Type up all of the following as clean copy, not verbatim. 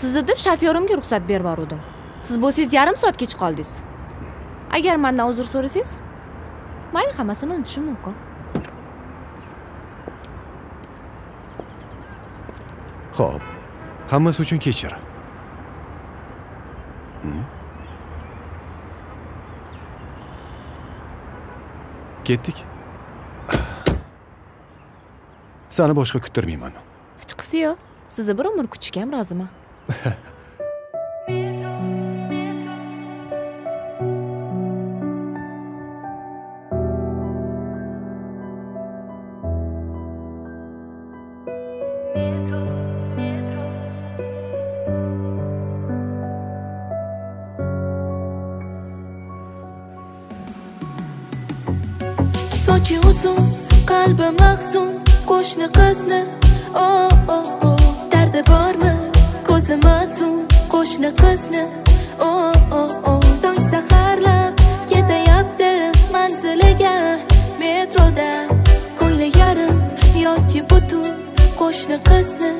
Sizni deb shofyorimga ruxsat berib yubordim. Siz bo'lsangiz yarim soat kech qoldingiz. Agar mendan uzr so'rasangiz, mayli, hammasini unutishim mumkin. Xo'p, hammasi uchun kechir. Ketdik. Seni boshqa kuttirmayman. Hech qisi yo'q. Sizni bir umr kutishga ham roziman. Sochi uzun, qalbi mahzun, qo'shni qizni dardi bormi? Ko'zi ma'sum, qo'shni qizni tong saharlab ketayapti manziliga metroda, ko'ngli yarim yoki butun qo'shni qizni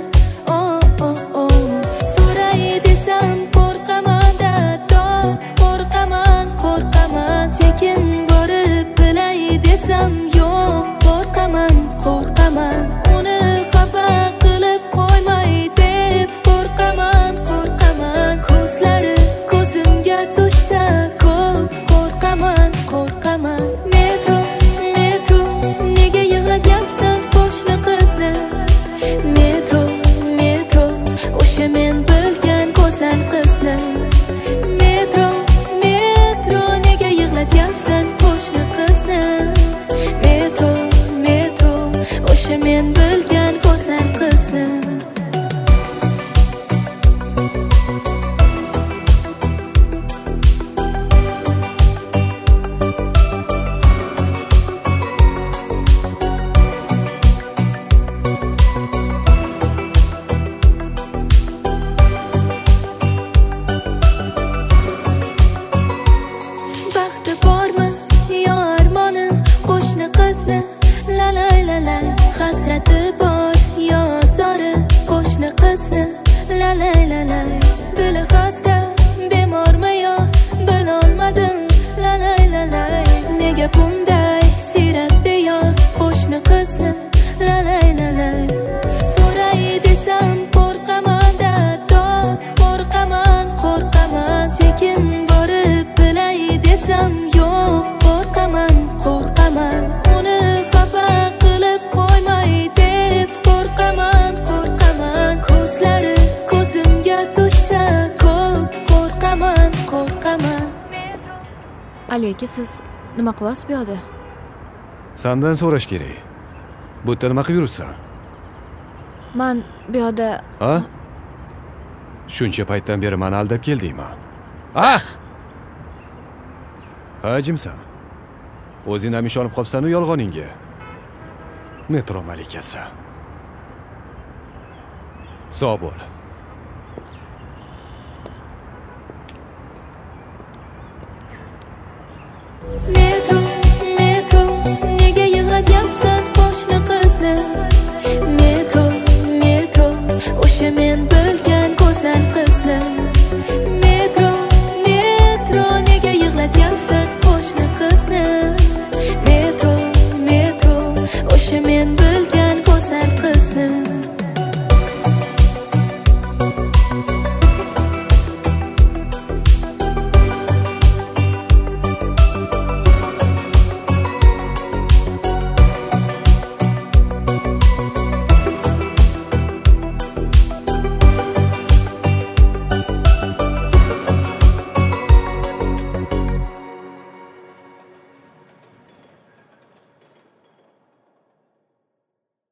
so'ray desam qo'rqaman-da, dod qo'rqaman, sekin borib bilay desam yo'q, qo'rqaman, uni xafa qilib qo'ymay deb qo'rqaman, ko'zlari ko'zimga tushsa ko'p qo'rqaman. Metro, nega yig'latyapsan qo'shni qizni? Metro, o'sha men bilgan go'zal qizni. Metro, nega yig'latyapsan qo'shni qizni? Metro, o'sha men bilgan go'zal qizni. Baxti bormi yo armoni qo'shni qizni? La hasrati bor yo zori qo'shni qizni? La dili xasta, bemormi yo bilolmadim. La nega bunday siyratdi yo qo'shni qizni? La so'ray desam qo'rqaman-da, dod qo'rqaman, sekin borib bilay desam yo'q, qo'rqaman, uni xafa qilib qo'ymay deb qo'rqaman, ko'zlari ko'zimga tushsa ko'p qo'rqaman. Aka, siz nima qilyapsiz bu yerda? Sendan so'rash kerak. Bu yerda nima qilib yuribsan? Men bu yerda... Ha? Shuncha paytdan beri meni aldab keldingmi? Ha? Hajimsan. O'zing ham ishonib qolibsan-ku yolg'oningga. Metro malikasi. Sog' bo'l.